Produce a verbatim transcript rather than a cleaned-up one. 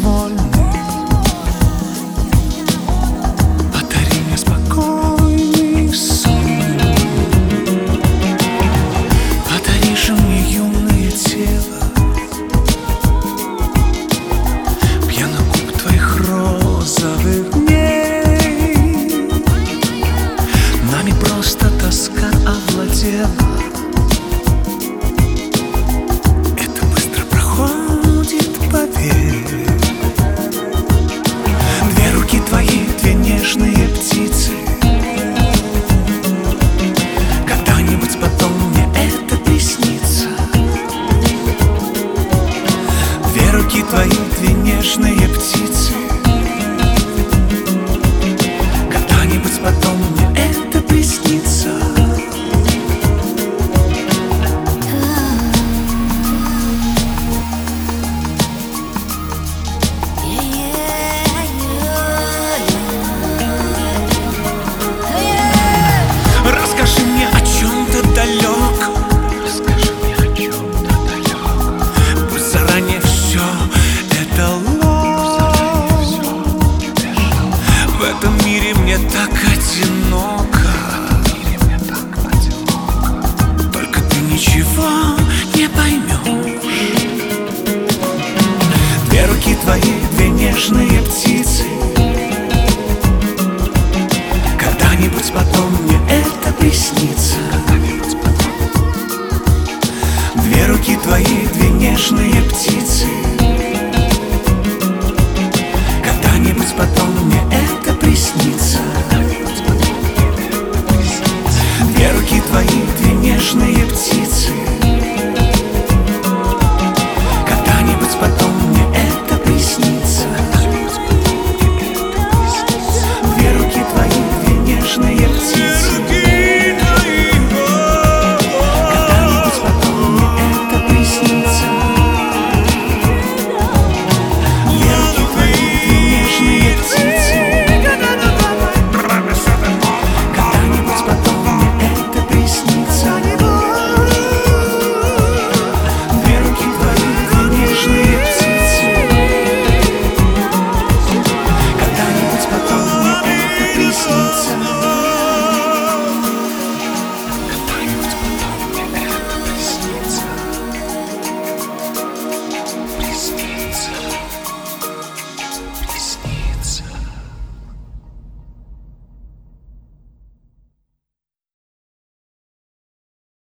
безвольный. Подари мне спокойный сон. Подари же мне юное тело, пьяно губ твоих розовых дней. Нами просто тоска овладела. Это быстро проходит, поверь. Две руки твои, две нежные птицы. Когда-нибудь потом мне это приснится. Две руки твои, две нежные птицы. Когда-нибудь потом мне это приснится. Расскажи мне о чем-то далеком. Расскажи мне о чем-то далеком. Пусть заранее все это ложь. В этом мире мне так одиноко. Только ты ничего не поймешь. Две руки твои, две нежные птицы. Когда-нибудь потом мне это приснится. Две руки твои, две нежные птицы.